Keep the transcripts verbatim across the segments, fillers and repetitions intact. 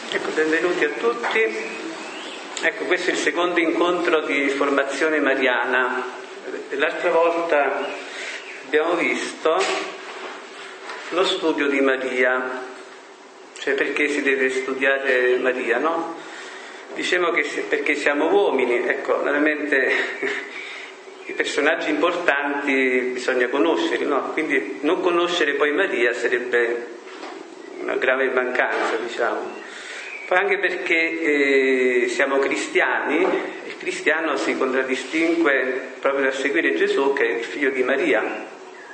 Ecco, benvenuti a tutti. Ecco, questo è il secondo incontro di formazione mariana. L'altra volta abbiamo visto lo studio di Maria, cioè perché si deve studiare Maria, no? Diciamo che perché siamo uomini, ecco, naturalmente i personaggi importanti bisogna conoscerli, no? Quindi non conoscere poi Maria sarebbe una grave mancanza, diciamo. Poi anche perché eh, siamo cristiani, il cristiano si contraddistingue proprio dal seguire Gesù, che è il figlio di Maria.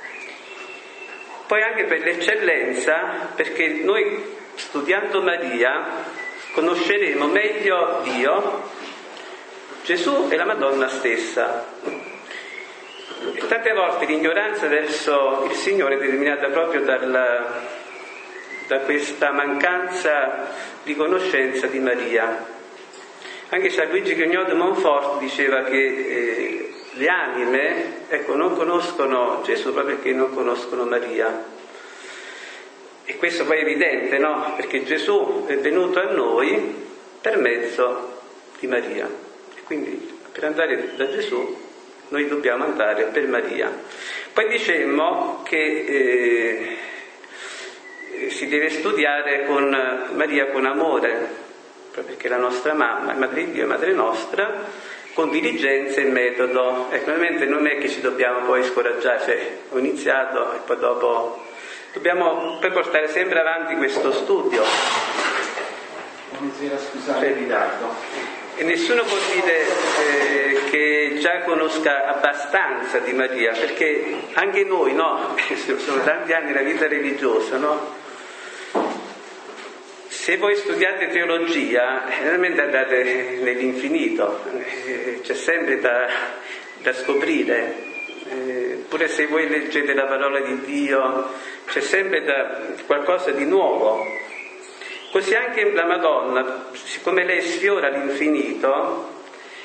Poi anche per l'eccellenza, perché noi studiando Maria conosceremo meglio Dio, Gesù e la Madonna stessa. E tante volte l'ignoranza verso il Signore è determinata proprio dal, da questa mancanza di conoscenza di Maria. Anche San Luigi Grignot de Montfort diceva che eh, le anime ecco, non conoscono Gesù proprio perché non conoscono Maria. E questo poi è evidente, no? Perché Gesù è venuto a noi per mezzo di Maria. E quindi per andare da Gesù noi dobbiamo andare per Maria. Poi dicemmo che eh, si deve studiare con Maria con amore, proprio perché è la nostra mamma, Madre di Dio e Madre nostra, con diligenza e metodo. Ecco, ovviamente non è che ci dobbiamo poi scoraggiare, cioè ho iniziato e poi dopo dobbiamo poi portare sempre avanti questo studio. Buonasera, scusate il ritardo. E nessuno può dire eh, che già conosca abbastanza di Maria, perché anche noi, no? Sono tanti anni la vita religiosa, no? Se voi studiate teologia, veramente andate nell'infinito, eh, c'è sempre da, da scoprire, eh, pure se voi leggete la parola di Dio, c'è sempre da, qualcosa di nuovo. Così anche la Madonna, siccome lei sfiora l'infinito,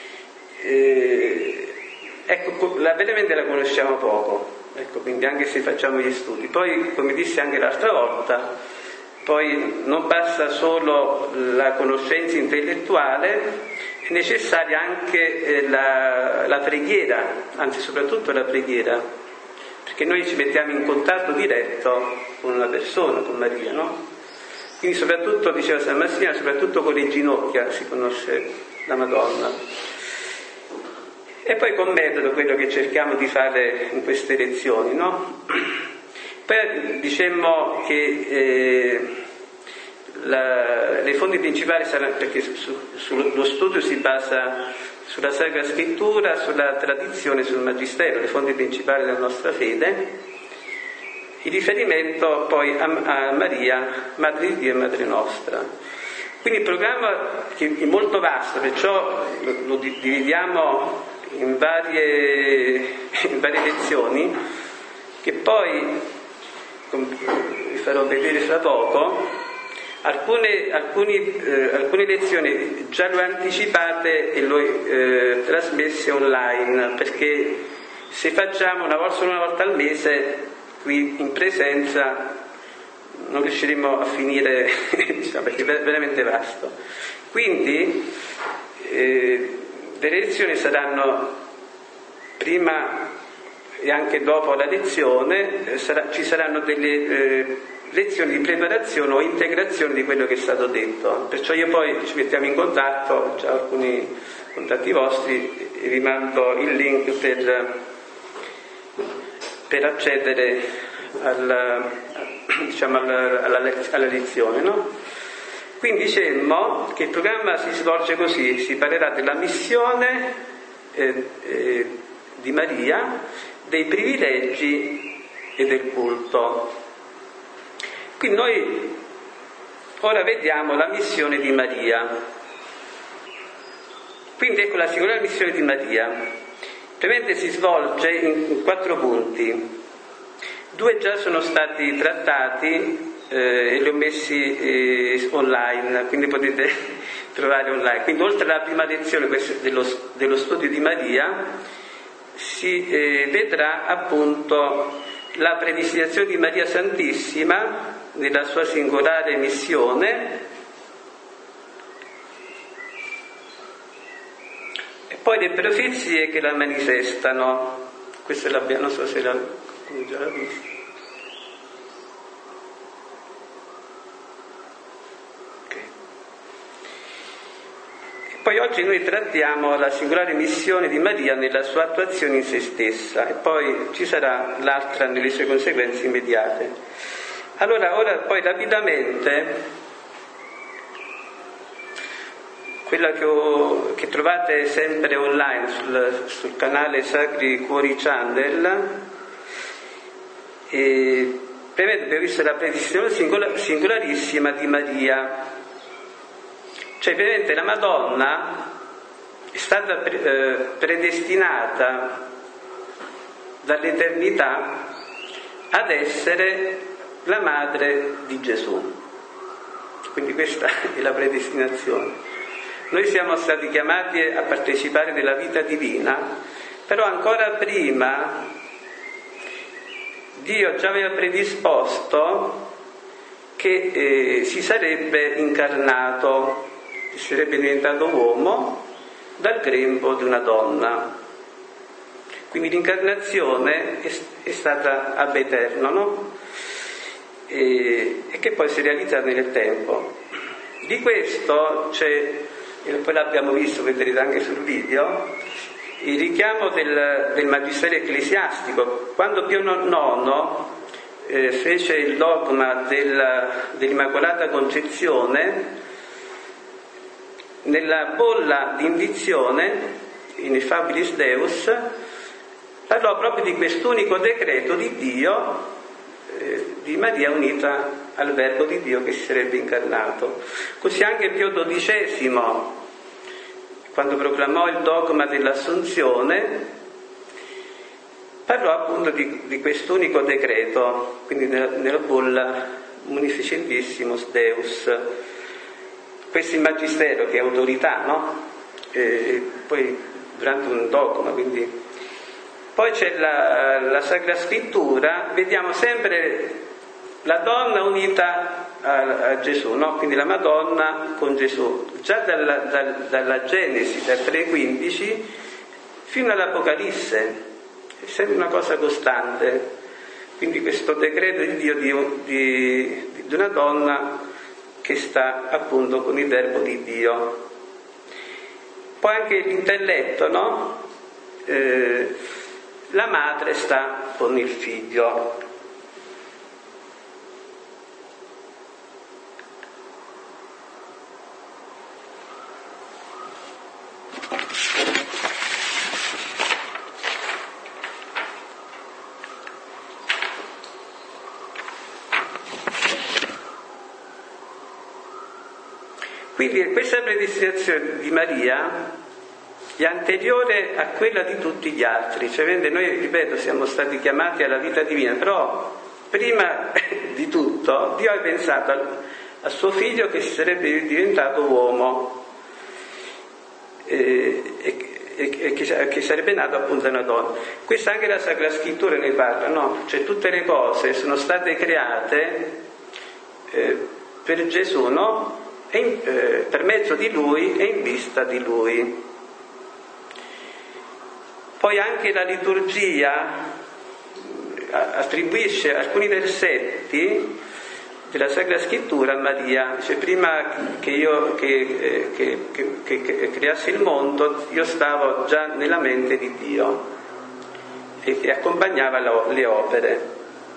eh, ecco, la, veramente la conosciamo poco, ecco, quindi anche se facciamo gli studi. Poi, come dissi anche l'altra volta, poi non basta solo la conoscenza intellettuale, è necessaria anche eh, la, la preghiera, anzi soprattutto la preghiera, perché noi ci mettiamo in contatto diretto con una persona, con Maria, no? Quindi soprattutto, diceva San Massimo, soprattutto con le ginocchia si conosce la Madonna. E poi con metodo quello che cerchiamo di fare in queste lezioni, no? Poi dicemmo che eh, la, le fonti principali saranno, perché su, sullo studio si basa sulla Sacra Scrittura, sulla tradizione, sul Magistero, le fonti principali della nostra fede, il riferimento poi a, a Maria, Madre di Dio e Madre nostra. Quindi il programma che è molto vasto, perciò lo, lo dividiamo in varie, in varie lezioni, che poi vi farò vedere fra poco. Alcune, alcuni, eh, alcune lezioni già le ho anticipate e le ho eh, trasmesse online, perché se facciamo una volta, solo una volta al mese qui in presenza non riusciremo a finire, diciamo, perché è veramente vasto. Quindi eh, le lezioni saranno prima e anche dopo la lezione, eh, sarà, ci saranno delle eh, lezioni di preparazione o integrazione di quello che è stato detto. Perciò io poi ci mettiamo in contatto, già alcuni contatti vostri, e vi mando il link per, per accedere alla, diciamo alla, alla, alla lezione, no? Quindi dicemmo che il programma si svolge così: si parlerà della missione eh, eh, di Maria, dei privilegi e del culto. Quindi noi ora vediamo la missione di Maria. Quindi ecco la singolare missione di Maria. Ovviamente si svolge in quattro punti. Due già sono stati trattati eh, e li ho messi eh, online, quindi potete trovare online. Quindi oltre alla prima lezione dello, dello studio di Maria, si eh, vedrà appunto la predestinazione di Maria Santissima nella sua singolare missione, Poi le profezie che la manifestano, questo l'abbiamo, non so se la, come già l'ha visto. Okay. Poi oggi noi trattiamo la singolare missione di Maria nella sua attuazione in se stessa e poi ci sarà l'altra nelle sue conseguenze immediate. Allora, ora poi rapidamente quella che, ho, che trovate sempre online sul, sul canale Sacri Cuori Channel, e prevede, abbiamo visto la predestinazione singola, singolarissima di Maria. Cioè, praticamente la Madonna è stata pre, eh, predestinata dall'eternità ad essere la madre di Gesù. Quindi questa è la predestinazione. Noi siamo stati chiamati a partecipare della vita divina, però ancora prima Dio già aveva predisposto che eh, si sarebbe incarnato, si sarebbe diventato uomo dal grembo di una donna. Quindi l'incarnazione è, è stata ab eterno, no? E, e che poi si realizza nel tempo. Di questo c'è, e poi l'abbiamo visto, vedrete anche sul video, il richiamo del, del Magisterio ecclesiastico. Quando Pio nono eh, fece il dogma della, dell'Immacolata Concezione, nella bolla di indizione, in Effabilis Deus, parlò proprio di quest'unico decreto di Dio, eh, di Maria unita al Verbo di Dio che si sarebbe incarnato. Così anche Pio dodicesimo, quando proclamò il dogma dell'Assunzione, parlò appunto di, di quest'unico decreto, quindi nella, nella bolla Munificentissimus Deus. Questo è il Magistero, che è autorità, no? E poi durante un dogma, quindi. Poi c'è la, la Sacra Scrittura, vediamo sempre la donna unita a, a Gesù, no? Quindi la Madonna con Gesù, già dalla, dal, dalla Genesi, dal tre quindici, fino all'Apocalisse, è sempre una cosa costante. Quindi questo decreto di Dio di, di, di una donna che sta appunto con il Verbo di Dio. Poi anche l'intelletto, no? Eh, la madre sta con il figlio. Quindi questa predestinazione di Maria è anteriore a quella di tutti gli altri, cioè noi, ripeto, siamo stati chiamati alla vita divina, però prima di tutto Dio ha pensato al, al suo figlio che sarebbe diventato uomo e, e, e che, che sarebbe nato appunto una donna. Questa anche la Sacra Scrittura ne parla, no? Cioè tutte le cose sono state create eh, per Gesù, no? E in, eh, per mezzo di Lui e in vista di Lui. Poi anche la liturgia attribuisce alcuni versetti della Sacra Scrittura a Maria. Dice: prima che io che, che, che, che, che creassi il mondo, io stavo già nella mente di Dio, e, e accompagnava le opere.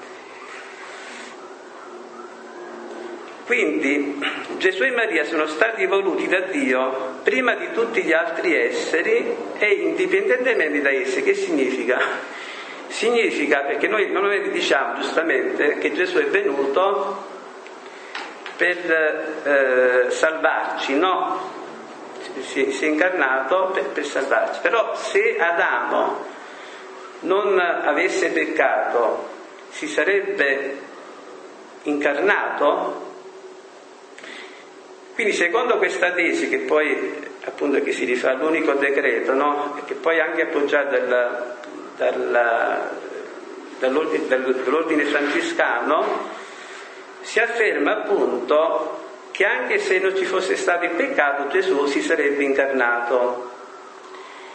Quindi Gesù e Maria sono stati voluti da Dio prima di tutti gli altri esseri e indipendentemente da essi. Che significa? Significa, perché noi normalmente diciamo giustamente che Gesù è venuto per eh, salvarci, no? Si, si è incarnato per, per salvarci. Però se Adamo non avesse peccato, si sarebbe incarnato? Quindi secondo questa tesi, che poi appunto che si rifà all'unico decreto, no? E che poi è anche appoggiata dalla, dalla, dall'ordine, dall'ordine francescano, si afferma appunto che anche se non ci fosse stato il peccato, Gesù si sarebbe incarnato.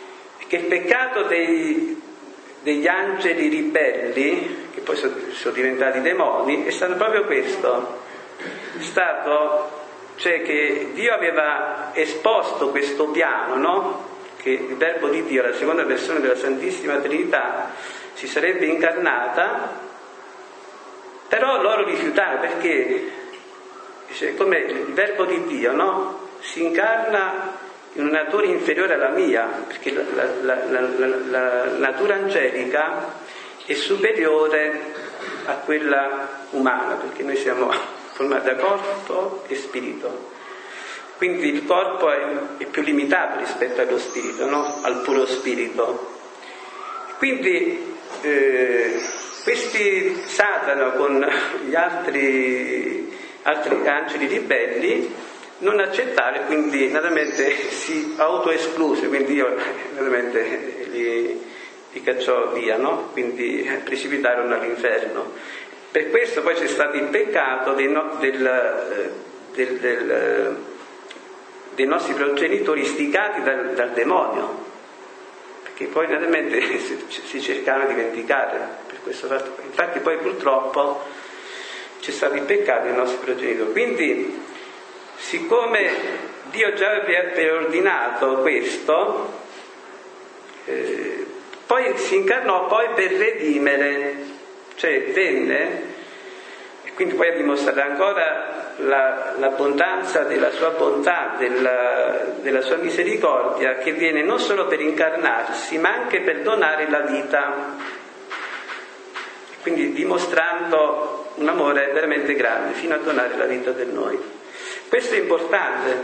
che il peccato dei, degli angeli ribelli, che poi sono, sono diventati demoni, è stato proprio questo. È stato, cioè, che Dio aveva esposto questo piano, no? Che il Verbo di Dio, la seconda persona della Santissima Trinità, si sarebbe incarnata, però loro rifiutarono, perché cioè, come il Verbo di Dio, no? Si incarna in una natura inferiore alla mia, perché la, la, la, la, la natura angelica è superiore a quella umana, perché noi siamo formati da corpo e spirito. Quindi il corpo è, è più limitato rispetto allo spirito, no? Al puro spirito. Quindi eh, questi Satana con gli altri, altri angeli ribelli non accettarono, quindi naturalmente si autoescluse, quindi Dio naturalmente li, li cacciò via, no? Quindi precipitarono all'inferno. Per questo poi c'è stato il peccato dei, no, del, del, del, dei nostri progenitori istigati dal, dal demonio, perché poi naturalmente si, si cercavano di vendicare per questo fatto. Infatti poi purtroppo c'è stato il peccato dei nostri progenitori. Quindi, siccome Dio già aveva preordinato questo, eh, poi si incarnò poi per redimere, cioè venne, e quindi poi a dimostrare ancora la, l'abbondanza della sua bontà, della, della sua misericordia, che viene non solo per incarnarsi, ma anche per donare la vita, quindi dimostrando un amore veramente grande, fino a donare la vita per noi. Questo è importante,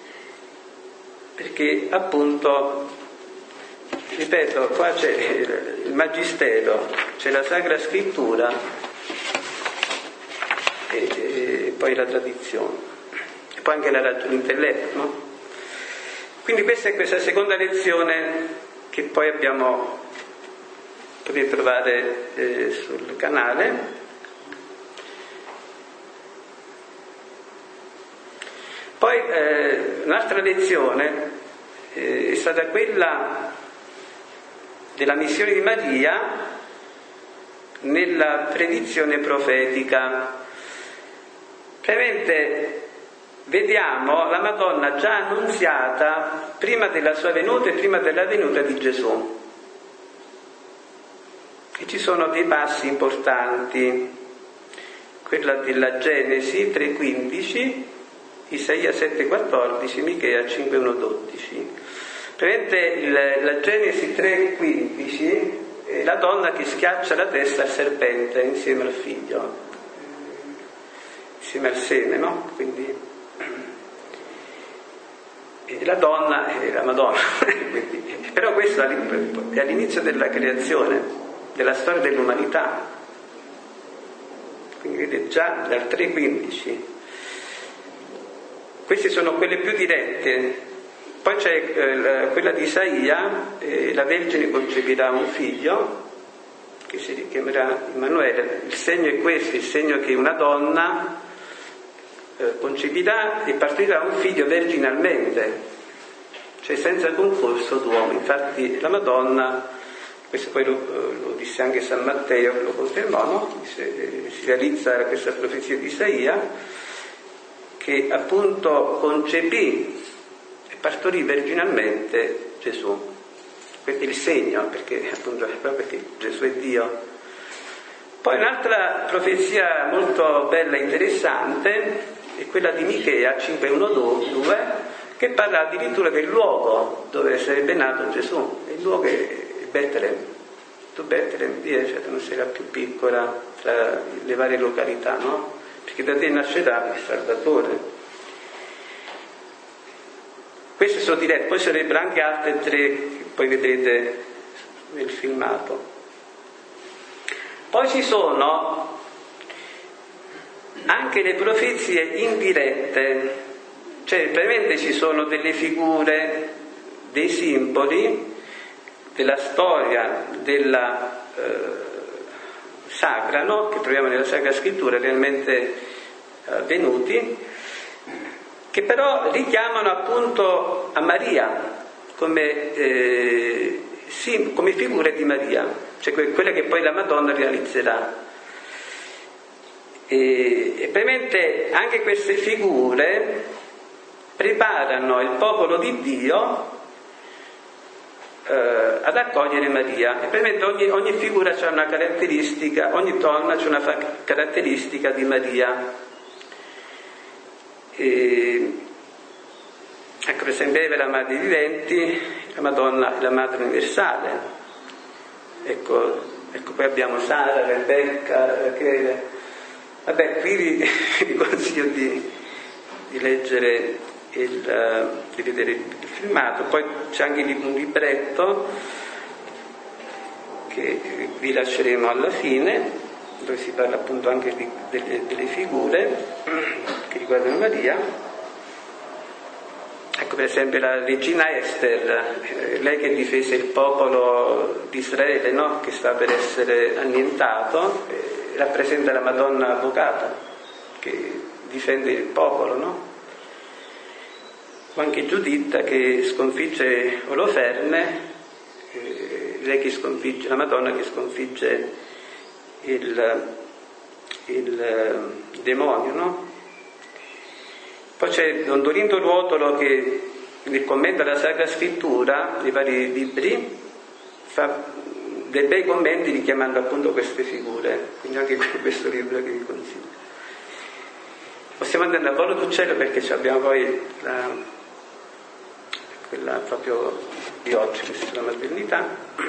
perché appunto, ripeto, qua c'è il Magistero, c'è la Sacra Scrittura e, e poi la tradizione, e poi anche la ragione, l'intelletto, no? Quindi questa è questa seconda lezione che poi abbiamo, potete trovare eh, sul canale. Poi eh, un'altra lezione eh, è stata quella della missione di Maria nella predizione profetica. Praticamente vediamo la Madonna già annunziata prima della sua venuta e prima della venuta di Gesù. E ci sono dei passi importanti, quella della Genesi tre quindici, Isaia sette quattordici, Michea cinque uno dodici. Praticamente la Genesi tre quindici è la donna che schiaccia la testa al serpente insieme al figlio, insieme al seme, no? Quindi e la donna è la Madonna. Quindi, però questo è all'inizio della creazione, della storia dell'umanità. Quindi vedete già dal tre quindici. Queste sono quelle più dirette. Poi c'è eh, quella di Isaia, eh, la Vergine concepirà un figlio che si chiamerà Immanuele. Il segno è questo, il segno che una donna eh, concepirà e partirà un figlio virginalmente, cioè senza concorso d'uomo. Infatti la Madonna, questo poi lo, lo disse anche San Matteo, lo confermò, no? Si, si realizza questa profezia di Isaia, che appunto concepì e partorì virginalmente Gesù. Questo è il segno, perché appunto proprio perché Gesù è Dio. Poi un'altra profezia molto bella e interessante è quella di Michea cinque uno due, che parla addirittura del luogo dove sarebbe nato Gesù. Il luogo è Betlemme. Tu Betlemme, cioè, non sei la più piccola tra le varie località, no? Perché da te nascerà il Salvatore. Queste sono dirette, poi sarebbero anche altre tre che poi vedrete nel filmato. Poi ci sono anche le profezie indirette, cioè praticamente ci sono delle figure, dei simboli della storia della eh, sacra, no? Che troviamo nella Sacra Scrittura, realmente avvenuti, eh, che però richiamano appunto a Maria, come eh, sì, come figure di Maria, cioè quelle che poi la Madonna realizzerà. E, e praticamente anche queste figure preparano il popolo di Dio eh, ad accogliere Maria. E praticamente ogni, ogni figura c'ha una caratteristica, ogni donna c'ha una fa- caratteristica di Maria. E, ecco, per esempio Eva è la madre dei viventi, la Madonna è la madre universale. Ecco, ecco poi abbiamo Sara, Rebecca, Rachele. Vabbè, qui vi, vi consiglio di, di leggere il, di vedere il filmato. Poi c'è anche un libretto che vi lasceremo alla fine, dove si parla appunto anche di, delle, delle figure che riguardano Maria. Ecco per esempio la regina Ester, eh, lei che difese il popolo di Israele, no? Che sta per essere annientato, eh, rappresenta la Madonna avvocata che difende il popolo, no? O anche Giuditta che sconfigge Oloferne, eh, lei che sconfigge, la Madonna che sconfigge il, il, il demonio, no? Poi c'è Don Dolindo Ruotolo che nel commento alla Sacra Scrittura, nei vari libri, fa dei bei commenti richiamando appunto queste figure, quindi anche questo libro che vi consiglio. Possiamo andare al volo d'uccello perché abbiamo poi la, quella proprio di oggi, che si chiama maternità.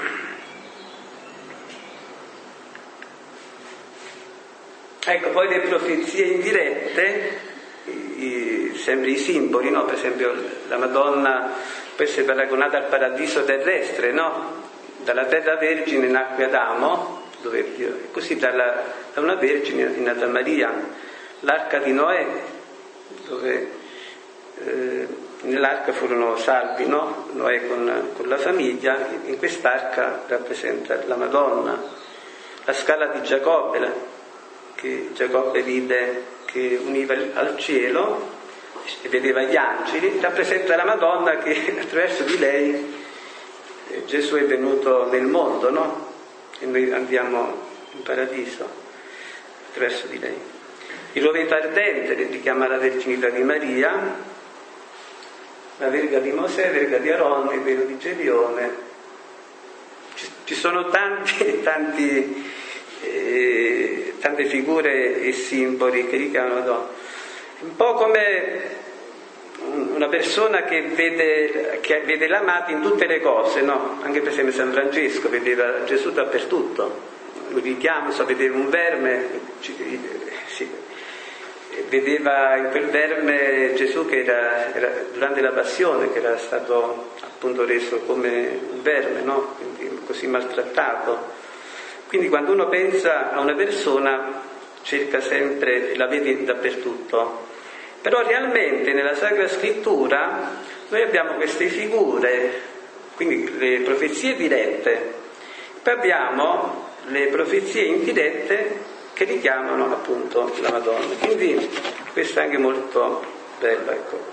Ecco, poi le profezie indirette, I, sempre i simboli, no? Per esempio la Madonna può essere paragonata al paradiso terrestre, no? Dalla terra vergine nacque Adamo, dove Dio, e così dalla, da una vergine è nata Maria. L'arca di Noè, dove eh, nell'arca furono salvi, no? Noè con, con la famiglia, in quest'arca rappresenta la Madonna. La scala di Giacobbe, che Giacobbe vide che univa al cielo e vedeva gli angeli, rappresenta la Madonna che attraverso di lei eh, Gesù è venuto nel mondo, no? E noi andiamo in paradiso attraverso di lei. Il roveto ardente richiama la verginità di Maria, la verga di Mosè, verga di Aronne, il velo di Gedeone. Ci, ci sono tanti tanti Eh, tante figure e simboli che richiamano, un po' come una persona che vede, che vede l'amato in tutte le cose, no? Anche per esempio San Francesco vedeva Gesù dappertutto, lo richiama, so, vedeva un verme, sì, vedeva in quel verme Gesù che era, era durante la passione, che era stato appunto reso come un verme, no? Quindi così maltrattato. Quindi quando uno pensa a una persona cerca sempre, la vede dappertutto. Però realmente nella Sacra Scrittura noi abbiamo queste figure, quindi le profezie dirette, poi abbiamo le profezie indirette che richiamano appunto la Madonna. Quindi questo è anche molto bello, ecco.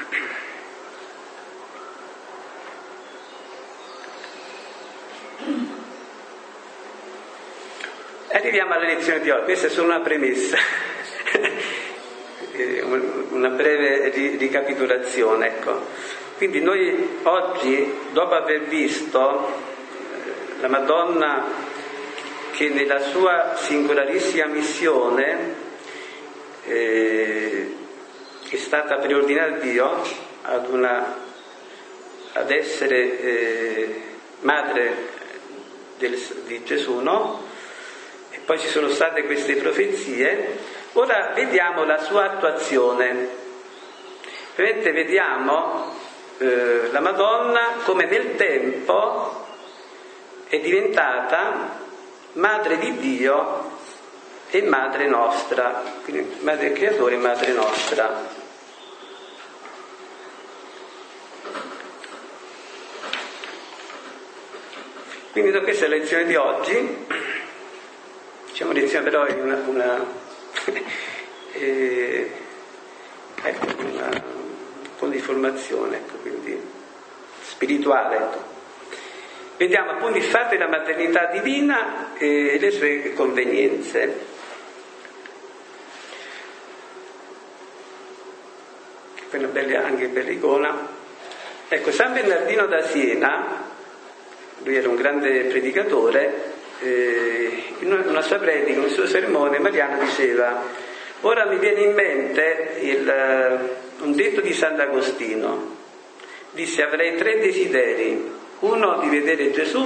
Arriviamo alla lezione di oggi, questa è solo una premessa, una breve ricapitolazione, ecco. Quindi noi oggi, dopo aver visto la Madonna che nella sua singolarissima missione eh, è stata preordinata da Dio ad, una, ad essere eh, madre del, di Gesù, no? Poi ci sono state queste profezie, ora vediamo la sua attuazione. Ovviamente vediamo eh, la Madonna come nel tempo è diventata madre di Dio e madre nostra, quindi madre del Creatore e madre nostra. Quindi da questa è la lezione di oggi. Diciamo lezione però è una, una, eh, ecco, una, un po' di formazione, ecco, quindi spirituale. Ecco. vediamo appunto il fatto della maternità divina e le sue convenienze. Poi una bella, anche bella icona. Ecco, San Bernardino da Siena, lui era un grande predicatore, eh, in una sua predica, in un suo sermone, Mariano diceva: ora mi viene in mente il, un detto di Sant'Agostino. Disse: avrei tre desideri, uno di vedere Gesù,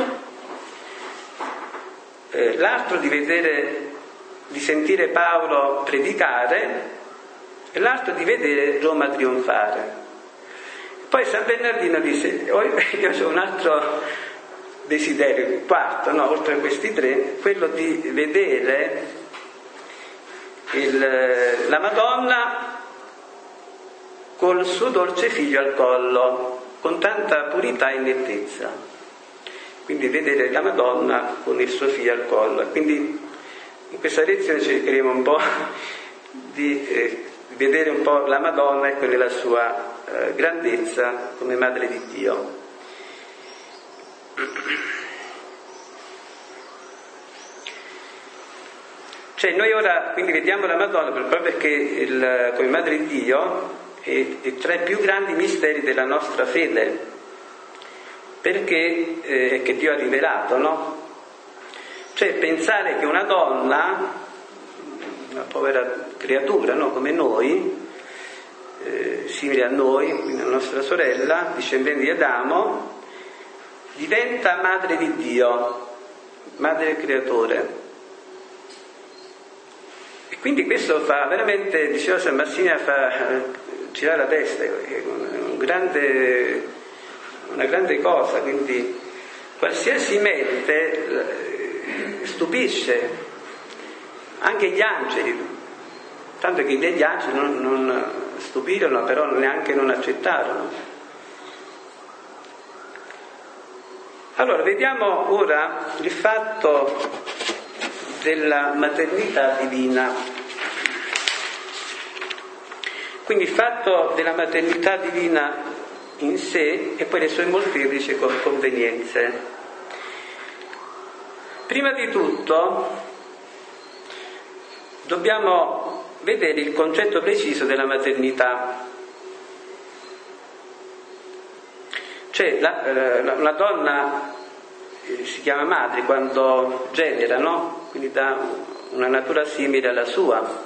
eh, l'altro di vedere, di sentire Paolo predicare, e l'altro di vedere Roma trionfare. Poi San Bernardino disse: oh, io ho un altro desiderio, il quarto, no, oltre a questi tre, quello di vedere il, la Madonna col suo dolce figlio al collo, con tanta purità e nettezza. Quindi vedere la Madonna con il suo figlio al collo. E quindi in questa lezione cercheremo un po' di eh, vedere un po' la Madonna e nella sua eh, grandezza come Madre di Dio. Cioè noi ora quindi vediamo la Madonna proprio perché il, come Madre di Dio è, è tra i più grandi misteri della nostra fede, perché eh, che Dio ha rivelato, no? Cioè pensare che una donna, una povera creatura, no? Come noi, eh, simile a noi, quindi la nostra sorella, discendente di Adamo, diventa madre di Dio, madre del creatore. E quindi questo fa veramente, diceva San Marsilio, fa girare la testa, è un grande, una grande cosa. Quindi qualsiasi mente stupisce, anche gli angeli, tanto che gli angeli non, non stupirono, però neanche non accettarono. Allora, vediamo ora il fatto della maternità divina. Quindi il fatto della maternità divina in sé e poi le sue molteplici convenienze. Prima di tutto dobbiamo vedere il concetto preciso della maternità. Cioè la, la, la donna eh, si chiama madre quando genera, no? Quindi dà una natura simile alla sua.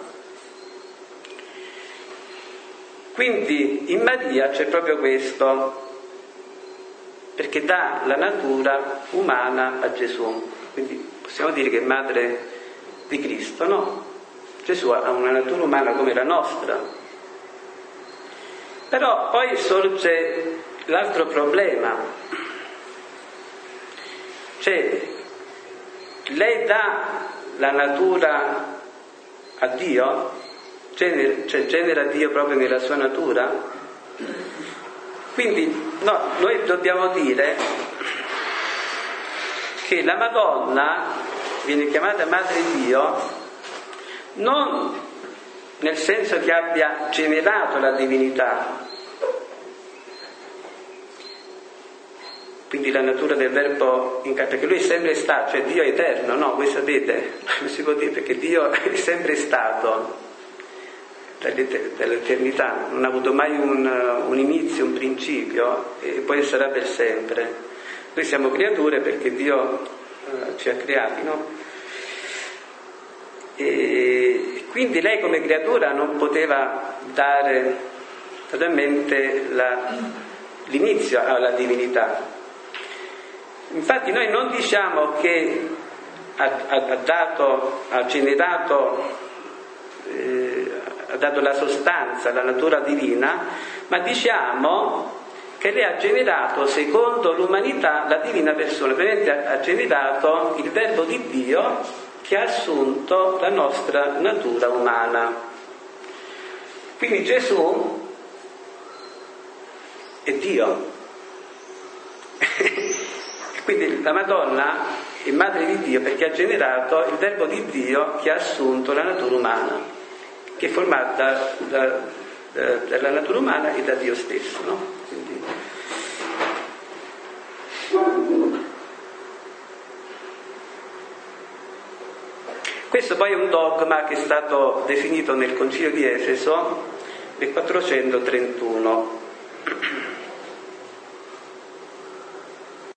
Quindi in Maria c'è proprio questo, perché dà la natura umana a Gesù. Quindi possiamo dire che è madre di Cristo, no? Gesù ha una natura umana come la nostra. Però poi sorge l'altro problema, cioè lei dà la natura a Dio, genera, cioè genera Dio proprio nella sua natura. Quindi no, noi dobbiamo dire che la Madonna viene chiamata Madre di Dio non nel senso che abbia generato la divinità, quindi la natura del verbo in perché lui è sempre stato, cioè Dio è eterno, no? Voi sapete, non si può dire, perché Dio è sempre stato dall'eternità, non ha avuto mai un, un inizio, un principio e poi sarà per sempre. Noi siamo creature perché Dio eh, ci ha creati, no? E quindi lei come creatura non poteva dare totalmente la, l'inizio alla divinità. Infatti noi non diciamo che ha, ha, ha dato, ha generato, eh, ha dato la sostanza, la natura divina, ma diciamo che lei ha generato secondo l'umanità la divina persona, praticamente ha, ha generato il verbo di Dio che ha assunto la nostra natura umana. Quindi Gesù è Dio. Quindi la Madonna è madre di Dio perché ha generato il verbo di Dio che ha assunto la natura umana, che è formata da, da, dalla natura umana e da Dio stesso, no? Quindi... Questo poi è un dogma che è stato definito nel Concilio di Efeso nel quattrocentotrentuno.